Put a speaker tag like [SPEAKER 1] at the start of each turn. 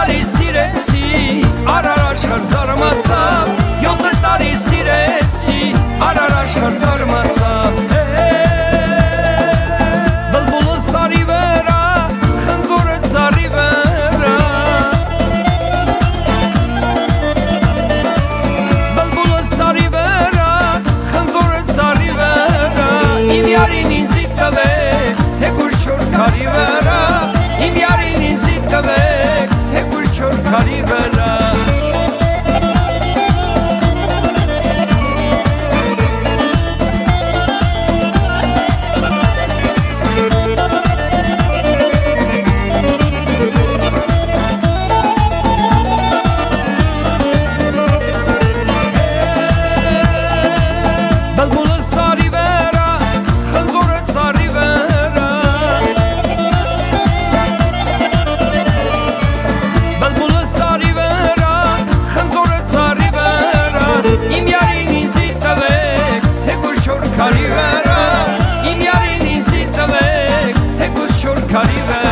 [SPEAKER 1] տարի սիրեցի, արարաշխար զարմացավ, 7 տարի սիրեցի, արարաշխար զարմացավ։ Բլբուլը սարի վրա, խնձորը ծառի վրա, բլբուլը սարի վրա, խնձորը ծառի վրա, իմ յարին ինձի տվեք, թեկուզ չոր քարի վրա, իմ յարին ինձի տվեք, թեկուզ չոր քարի վրա։ Բլբուլը սարի վրա, խնձորը ծառի վրա, բլբուլը սարի վրա, խնձորը ծառի վրա, իմ յարին ինձի տվեք, թեկուզ չոր քարի վրա, իմ յարին ինձի տվեք, թեկուզ չոր քարի վրա։